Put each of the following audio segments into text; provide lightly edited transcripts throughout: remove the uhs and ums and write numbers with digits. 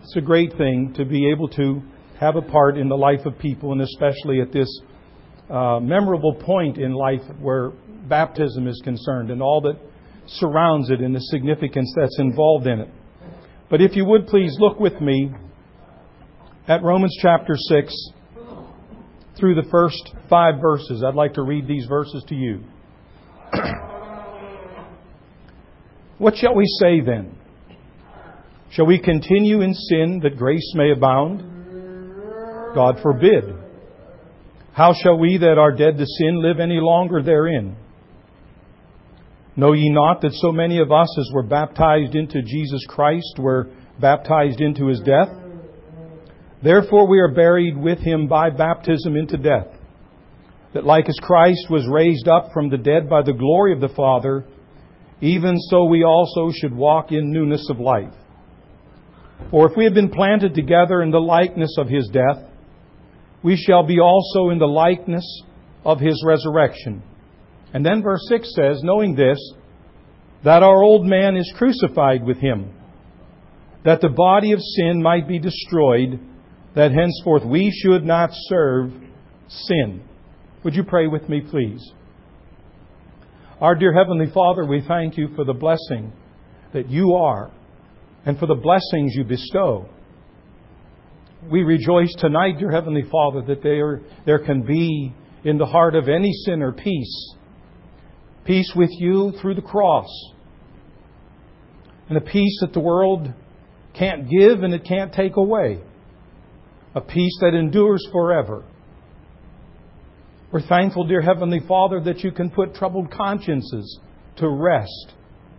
It's a great thing to be able to have a part in the life of people, and especially at this memorable point in life where baptism is concerned and all that surrounds it and the significance that's involved in it. But if you would please look with me at Romans chapter 6 through the first 5 verses. I'd like to read these verses to you. What shall we say then? Shall we continue in sin that grace may abound? God forbid. How shall we that are dead to sin live any longer therein? Know ye not that so many of us as were baptized into Jesus Christ were baptized into His death? Therefore we are buried with Him by baptism into death, that like as Christ was raised up from the dead by the glory of the Father, even so we also should walk in newness of life. For if we have been planted together in the likeness of His death, we shall be also in the likeness of His resurrection. And then verse 6 says, knowing this, that our old man is crucified with Him, that the body of sin might be destroyed, that henceforth we should not serve sin. Would you pray with me, please? Our dear Heavenly Father, we thank You for the blessing that You are and for the blessings You bestow. We rejoice tonight, dear Heavenly Father, that there can be in the heart of any sinner peace. Peace with You through the cross. And a peace that the world can't give and it can't take away. A peace that endures forever. We're thankful, dear Heavenly Father, that You can put troubled consciences to rest.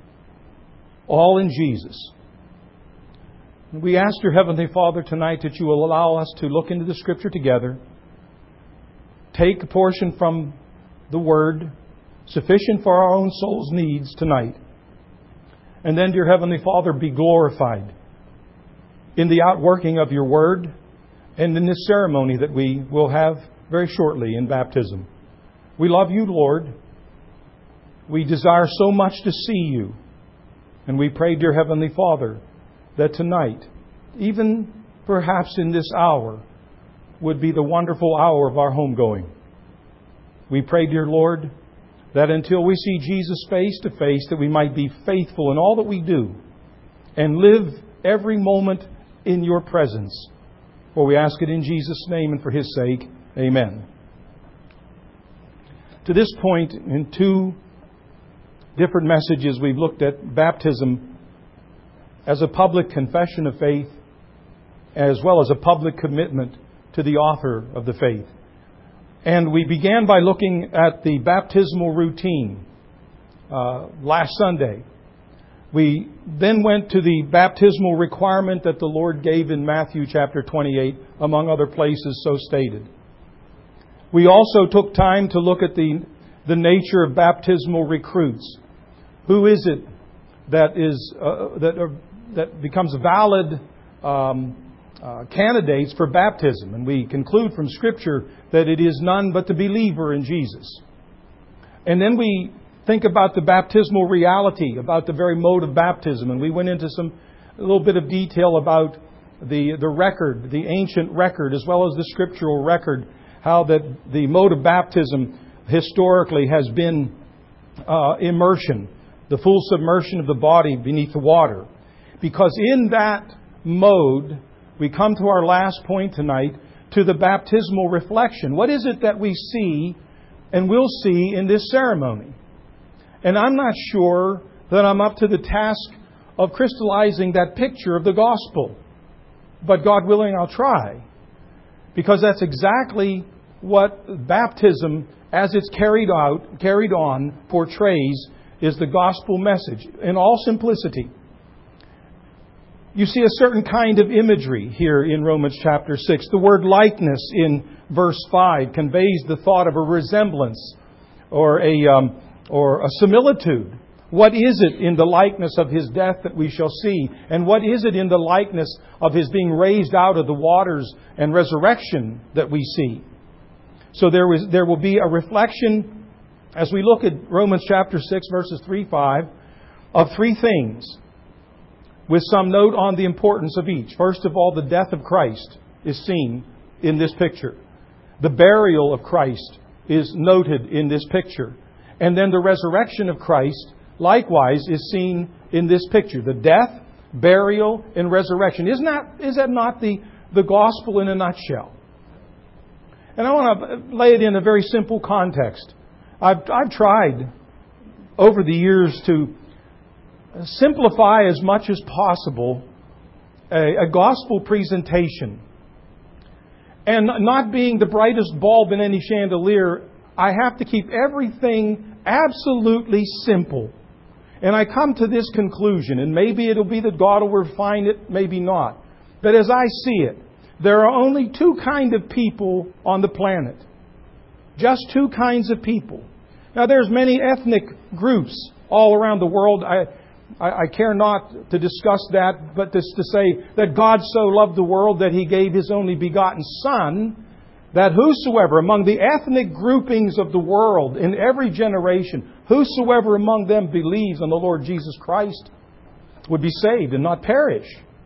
All in Jesus. We ask, dear Heavenly Father, tonight that You will allow us to look into the Scripture together, take a portion from the Word, sufficient for our own soul's needs tonight, and then, dear Heavenly Father, be glorified in the outworking of Your Word and in this ceremony that we will have very shortly in baptism. We love You, Lord. We desire so much to see You. And we pray, dear Heavenly Father, that tonight, even perhaps in this hour, would be the wonderful hour of our homegoing. We pray, dear Lord, that until we see Jesus face to face, that we might be faithful in all that we do and live every moment in Your presence. For we ask it in Jesus' name and for His sake. Amen. To this point, in 2 different messages, we've looked at baptism as a public confession of faith, as well as a public commitment to the author of the faith. And we began by looking at the baptismal routine last Sunday. We then went to the baptismal requirement that the Lord gave in Matthew chapter 28, among other places so stated. We also took time to look at the nature of baptismal recruits. Who is it that becomes valid candidates for baptism? And we conclude from Scripture that it is none but the believer in Jesus. And then we think about the baptismal reality, about the very mode of baptism. And we went into a little bit of detail about the record, the ancient record, as well as the scriptural record, how that the mode of baptism historically has been immersion, the full submersion of the body beneath the water. Because in that mode, we come to our last point tonight, to the baptismal reflection. What is it that we see and will see in this ceremony? And I'm not sure that I'm up to the task of crystallizing that picture of the gospel. But God willing, I'll try. Because that's exactly what baptism, as it's carried on, portrays, is the gospel message in all simplicity. You see a certain kind of imagery here in Romans chapter 6. The word likeness in verse 5 conveys the thought of a resemblance or a similitude. What is it in the likeness of His death that we shall see? And what is it in the likeness of His being raised out of the waters and resurrection that we see? So there will be a reflection, as we look at Romans chapter 6, verses 3-5, of 3 things. with some note on the importance of each. First of all, the death of Christ is seen in this picture. The burial of Christ is noted in this picture. And then the resurrection of Christ, likewise, is seen in this picture. The death, burial, and resurrection. Is that not the gospel in a nutshell? And I want to lay it in a very simple context. I've tried over the years to simplify as much as possible a gospel presentation. And not being the brightest bulb in any chandelier, I have to keep everything absolutely simple. And I come to this conclusion, and maybe it'll be that God will refine it, maybe not. But as I see it, there are only two kinds of people on the planet. Just two kinds of people. Now, there's many ethnic groups all around the world. I care not to discuss that, but just to say that God so loved the world that He gave His only begotten Son, that whosoever among the ethnic groupings of the world in every generation, whosoever among them believes on the Lord Jesus Christ would be saved and not perish.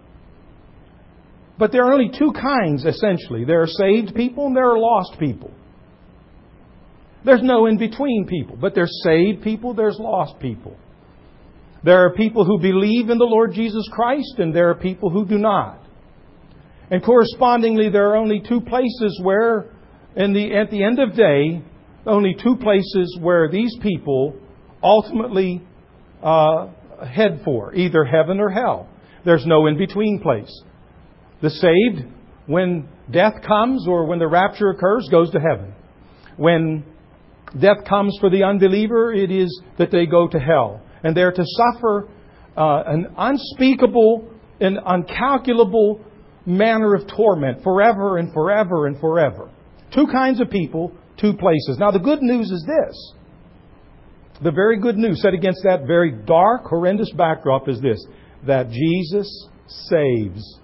But there are only two kinds, essentially. There are saved people and there are lost people. There's no in-between people. But there's saved people, there's lost people. There are people who believe in the Lord Jesus Christ, and there are people who do not. And correspondingly, there are only two places where, at the end of day, only two places where these people ultimately head for, either heaven or hell. There's no in-between place. The saved, when death comes or when the rapture occurs, goes to heaven. When death comes for the unbeliever, it is that they go to hell. And they're to suffer an unspeakable and uncalculable manner of torment forever and forever and forever. Two kinds of people, two places. Now the good news is this. The very good news set against that very dark, horrendous backdrop is this. That Jesus saves.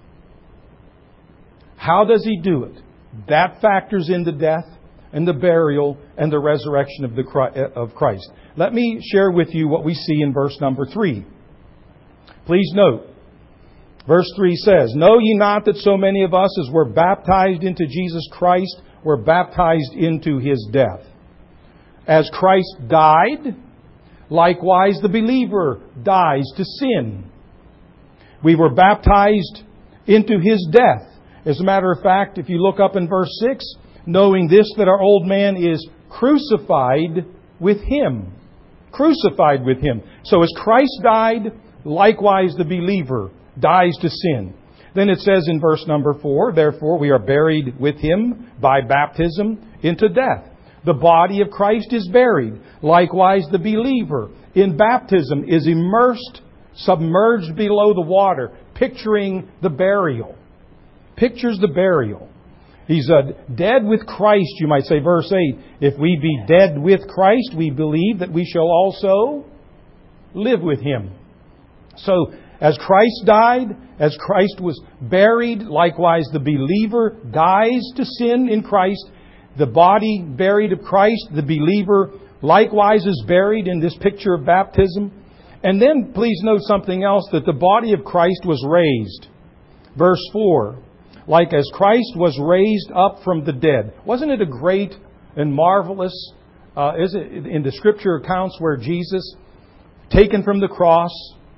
How does He do it? That factors into death and the burial and the resurrection of Christ. Let me share with you what we see in verse number 3. Please note, verse 3 says, "Know ye not that so many of us as were baptized into Jesus Christ were baptized into His death? As Christ died, likewise the believer dies to sin. We were baptized into His death." As a matter of fact, if you look up in verse 6, knowing this, that our old man is crucified with Him. Crucified with Him. So as Christ died, likewise the believer dies to sin. Then it says in verse number 4, "Therefore we are buried with Him by baptism into death." The body of Christ is buried. Likewise the believer in baptism is immersed, submerged below the water, picturing the burial. Pictures the burial. He's dead with Christ, you might say, verse 8. "If we be dead with Christ, we believe that we shall also live with Him." So, as Christ died, as Christ was buried, likewise the believer dies to sin in Christ. The body buried of Christ, the believer likewise is buried in this picture of baptism. And then please note something else, that the body of Christ was raised. Verse 4. "Like as Christ was raised up from the dead." Wasn't it a great and marvelous, is it in the Scripture accounts where Jesus, taken from the cross,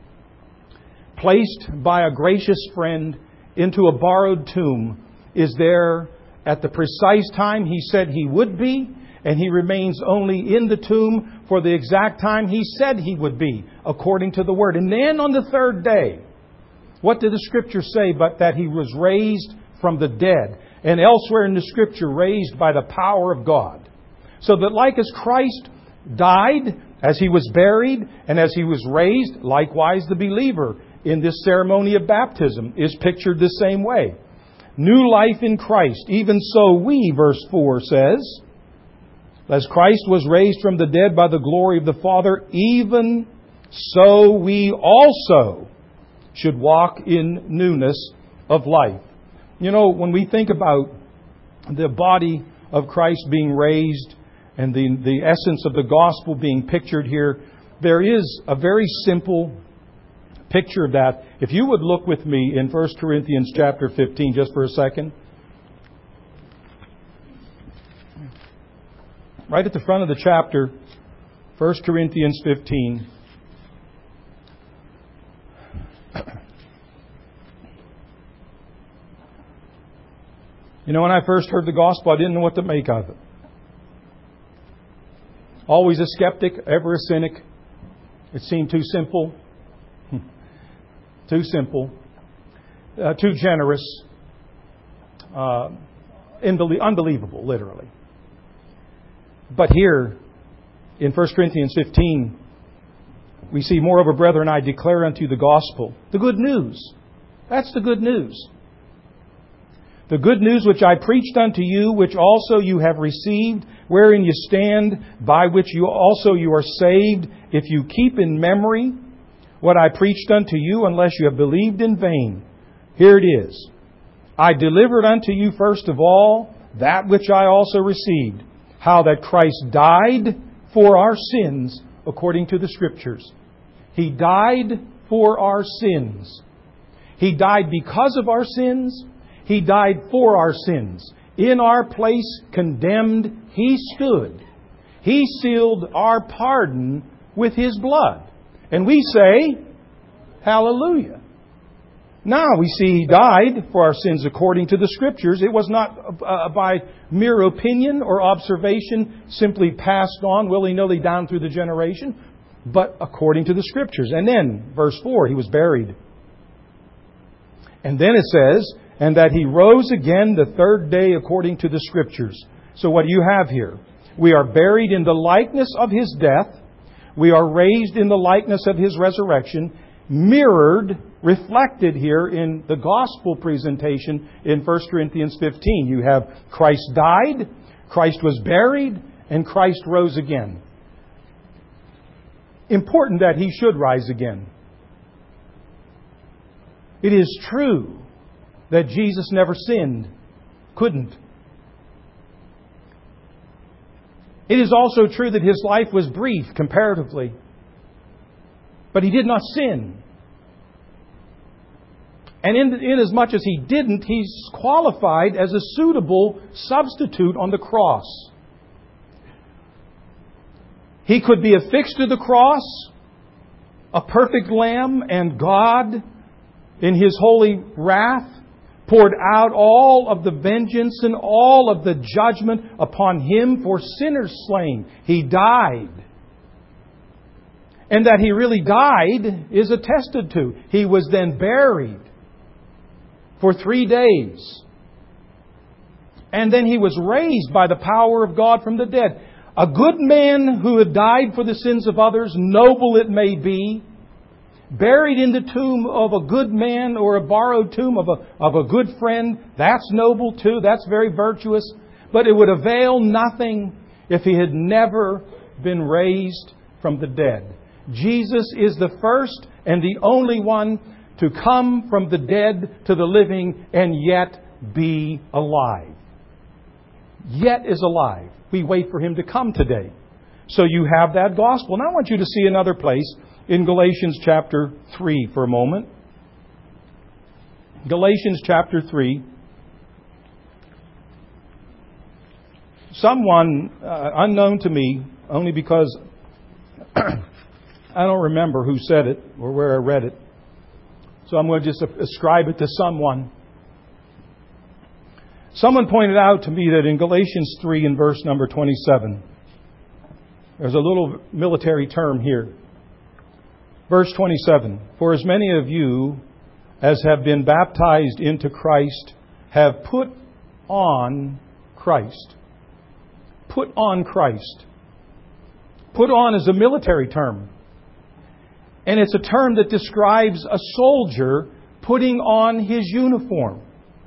placed by a gracious friend into a borrowed tomb, is there at the precise time He said He would be, and He remains only in the tomb for the exact time He said He would be, according to the Word. And then on the third day, what did the Scripture say but that He was raised from the dead? And elsewhere in the Scripture, raised by the power of God. So that like as Christ died, as He was buried, and as He was raised, likewise the believer in this ceremony of baptism is pictured the same way. New life in Christ. Even so we, verse 4 says, "As Christ was raised from the dead by the glory of the Father, even so we also should walk in newness of life." You know, when we think about the body of Christ being raised and the essence of the gospel being pictured here, there is a very simple picture of that. If you would look with me in 1 Corinthians chapter 15 just for a second. Right at the front of the chapter, 1 Corinthians 15. You know, when I first heard the gospel, I didn't know what to make of it. Always a skeptic, ever a cynic. It seemed too simple. Too simple. Too generous. Unbelievable, literally. But here, in 1 Corinthians 15, we see, moreover, brethren, I declare unto you the gospel. The good news. That's the good news. The good news which I preached unto you, which also you have received, wherein you stand, by which you are saved, if you keep in memory what I preached unto you, unless you have believed in vain. Here it is. I delivered unto you first of all that which I also received, how that Christ died for our sins according to the Scriptures. He died for our sins. He died because of our sins. He died for our sins. In our place condemned, He stood. He sealed our pardon with His blood. And we say, hallelujah. Now we see He died for our sins according to the Scriptures. It was not by mere opinion or observation, simply passed on willy-nilly down through the generation, but according to the Scriptures. And then, verse 4, He was buried. And then it says, and that He rose again the third day according to the Scriptures. So what do you have here? We are buried in the likeness of His death. We are raised in the likeness of His resurrection, mirrored, reflected here in the gospel presentation in 1 Corinthians 15. You have Christ died, Christ was buried, and Christ rose again. Important that He should rise again. It is true that Jesus never sinned, couldn't. It is also true that His life was brief comparatively, but He did not sin. And in as much as He didn't, He's qualified as a suitable substitute on the cross. He could be affixed to the cross, a perfect lamb, and God, in His holy wrath, poured out all of the vengeance and all of the judgment upon Him for sinners slain. He died. And that He really died is attested to. He was then buried for 3 days. And then He was raised by the power of God from the dead. A good man who had died for the sins of others, noble it may be, buried in the tomb of a good man or a borrowed tomb of a good friend, that's noble too, that's very virtuous. But it would avail nothing if He had never been raised from the dead. Jesus is the first and the only one to come from the dead to the living and yet be alive. Yet is alive. We wait for Him to come today. So you have that gospel. Now I want you to see another place in Galatians chapter 3 for a moment. Galatians chapter 3. Someone unknown to me, only because I don't remember who said it or where I read it. So I'm going to just ascribe it to someone. Someone pointed out to me that in Galatians 3 in verse number 27, there's a little military term here. Verse 27, for as many of you as have been baptized into Christ have put on Christ. Put on Christ. Put on is a military term. And it's a term that describes a soldier putting on his uniform.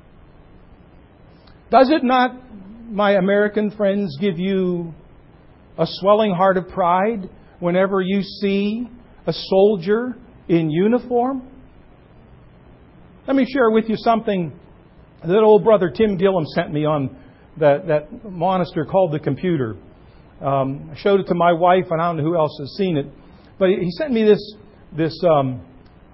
Does it not, my American friends, give you a swelling heart of pride whenever you see a soldier in uniform? Let me share with you something that old brother Tim Gillum sent me on that monitor called the computer. I showed it to my wife, and I don't know who else has seen it. But he sent me this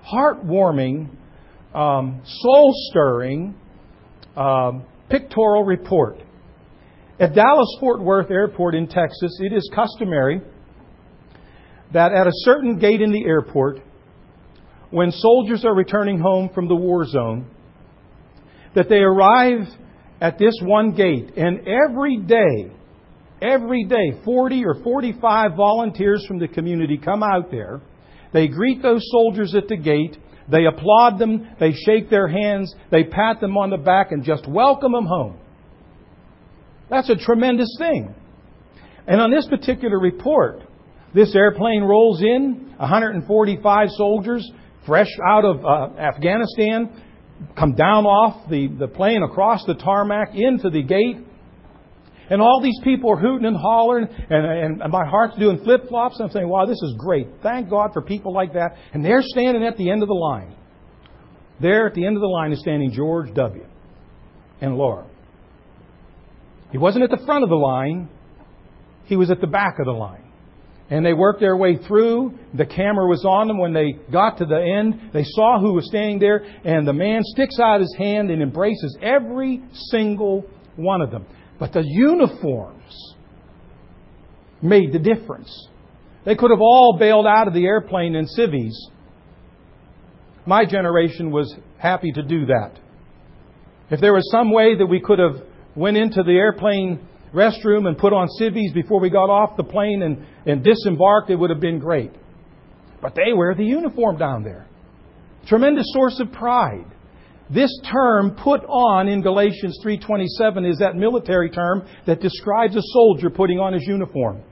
heartwarming, soul-stirring pictorial report. At Dallas-Fort Worth Airport in Texas, it is customary that at a certain gate in the airport, when soldiers are returning home from the war zone, that they arrive at this one gate, and every day, 40 or 45 volunteers from the community come out there. They greet those soldiers at the gate. They applaud them. They shake their hands. They pat them on the back and just welcome them home. That's a tremendous thing. And on this particular report, this airplane rolls in, 145 soldiers, fresh out of Afghanistan, come down off the plane, across the tarmac, into the gate. And all these people are hooting and hollering, and my heart's doing flip-flops. I'm saying, wow, this is great. Thank God for people like that. And they're standing at the end of the line. There at the end of the line is standing George W. and Laura. He wasn't at the front of the line. He was at the back of the line. And they worked their way through. The camera was on them. When they got to the end, they saw who was standing there. And the man sticks out his hand and embraces every single one of them. But the uniforms made the difference. They could have all bailed out of the airplane in civvies. My generation was happy to do that. If there was some way that we could have went into the airplane restroom and put on civvies before we got off the plane and disembarked, it would have been great. But they wear the uniform down there. Tremendous source of pride. This term, put on, in Galatians 3:27, is that military term that describes a soldier putting on his uniform.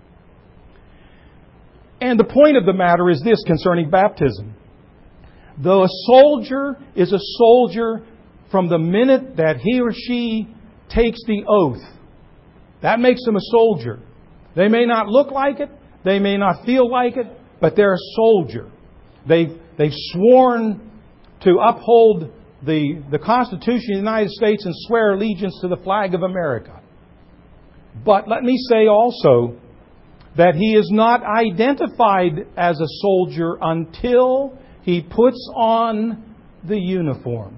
And the point of the matter is this concerning baptism. Though a soldier is a soldier from the minute that he or she takes the oath, that makes them a soldier. They may not look like it, they may not feel like it, but they're a soldier. They've sworn to uphold the Constitution of the United States and swear allegiance to the flag of America. But let me say also that he is not identified as a soldier until he puts on the uniform.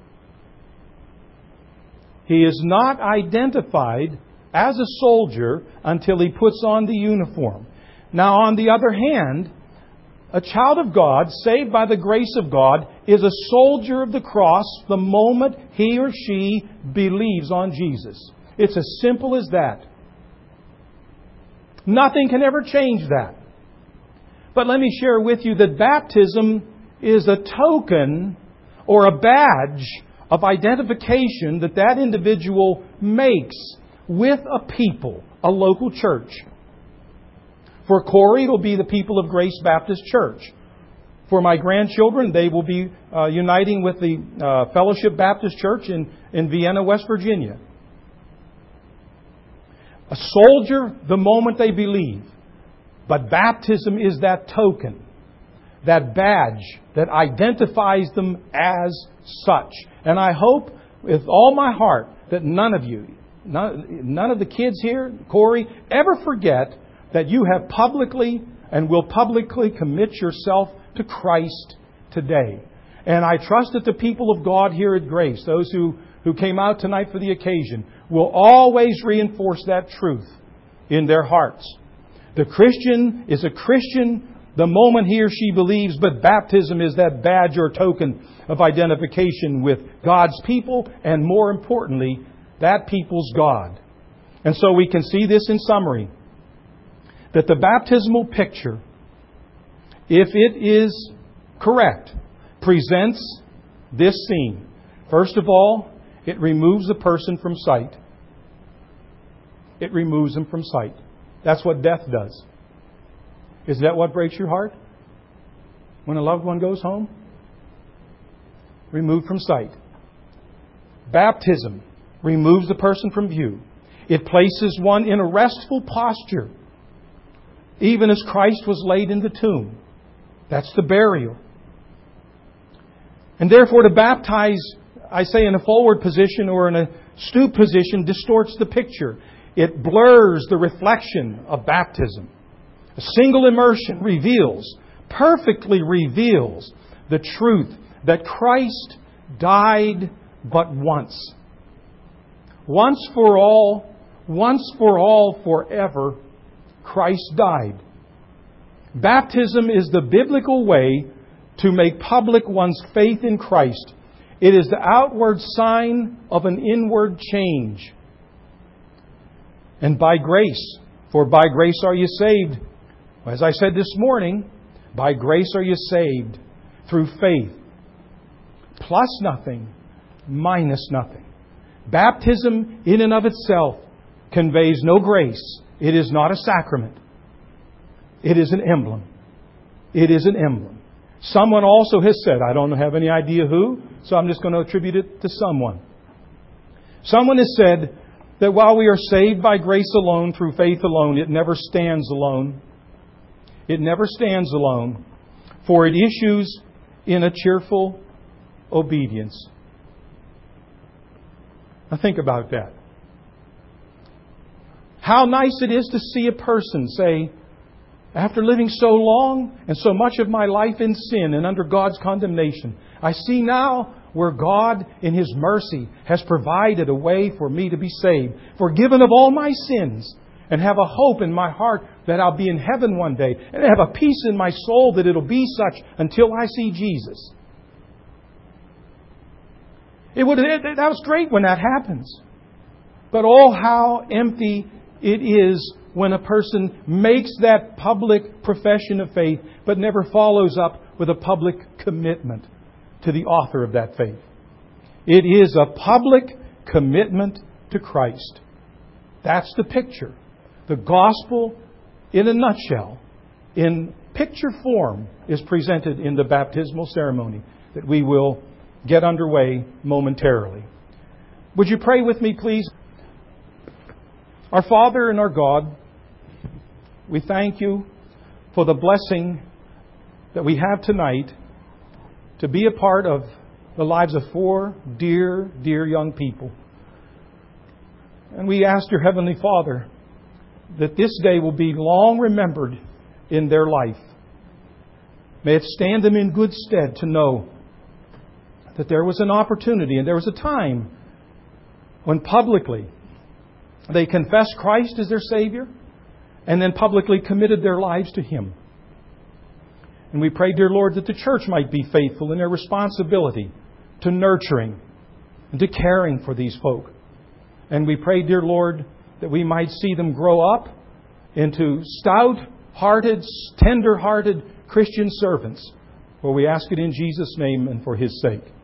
He is not identified as a soldier until he puts on the uniform. Now, on the other hand, a child of God, saved by the grace of God, is a soldier of the cross the moment he or she believes on Jesus. It's as simple as that. Nothing can ever change that. But let me share with you that baptism is a token or a badge of identification that individual makes with a people, a local church. For Corey, it'll be the people of Grace Baptist Church. For my grandchildren, they will be uniting with the Fellowship Baptist Church in Vienna, West Virginia. A soldier the moment they believe. But baptism is that token, that badge that identifies them as such. And I hope with all my heart that none of you, none of the kids here, Corey, ever forget that you have publicly and will publicly commit yourself to Christ today. And I trust that the people of God here at Grace, those who came out tonight for the occasion, will always reinforce that truth in their hearts. The Christian is a Christian the moment he or she believes, but baptism is that badge or token of identification with God's people and, more importantly, that people's God. And so we can see this in summary, that the baptismal picture, if it is correct, presents this scene. First of all, it removes the person from sight. It removes them from sight. That's what death does. Is that what breaks your heart? When a loved one goes home? Removed from sight. Baptism removes the person from view. It places one in a restful posture, even as Christ was laid in the tomb. That's the burial. And therefore, to baptize, I say in a forward position or in a stoop position, distorts the picture. It blurs the reflection of baptism. A single immersion perfectly reveals the truth that Christ died but once. Once for all, forever, Christ died. Baptism is the biblical way to make public one's faith in Christ. It is the outward sign of an inward change. And by grace, for by grace are you saved. As I said this morning, by grace are you saved through faith. Plus nothing, minus nothing. Baptism in and of itself conveys no grace. It is not a sacrament. It is an emblem. It is an emblem. Someone also has said, I don't have any idea who, so I'm just going to attribute it to someone. Someone has said that while we are saved by grace alone, through faith alone, it never stands alone. It never stands alone, for it issues in a cheerful obedience. Now think about that. How nice it is to see a person say, after living so long and so much of my life in sin and under God's condemnation, I see now where God, in His mercy, has provided a way for me to be saved, forgiven of all my sins, and have a hope in my heart that I'll be in heaven one day, and have a peace in my soul that it'll be such until I see Jesus. That was great when that happens. But oh, how empty it is when a person makes that public profession of faith but never follows up with a public commitment to the author of that faith. It is a public commitment to Christ. That's the picture. The gospel, in a nutshell, in picture form, is presented in the baptismal ceremony that we will get underway momentarily. Would you pray with me, please? Our Father and our God, we thank You for the blessing that we have tonight to be a part of the lives of 4 dear, dear young people. And we ask Your Heavenly Father that this day will be long remembered in their life. May it stand them in good stead to know that there was an opportunity and there was a time when publicly they confessed Christ as their Savior and then publicly committed their lives to Him. And we pray, dear Lord, that the church might be faithful in their responsibility to nurturing and to caring for these folk. And we pray, dear Lord, that we might see them grow up into stout-hearted, tender-hearted Christian servants. For we ask it in Jesus' name and for His sake.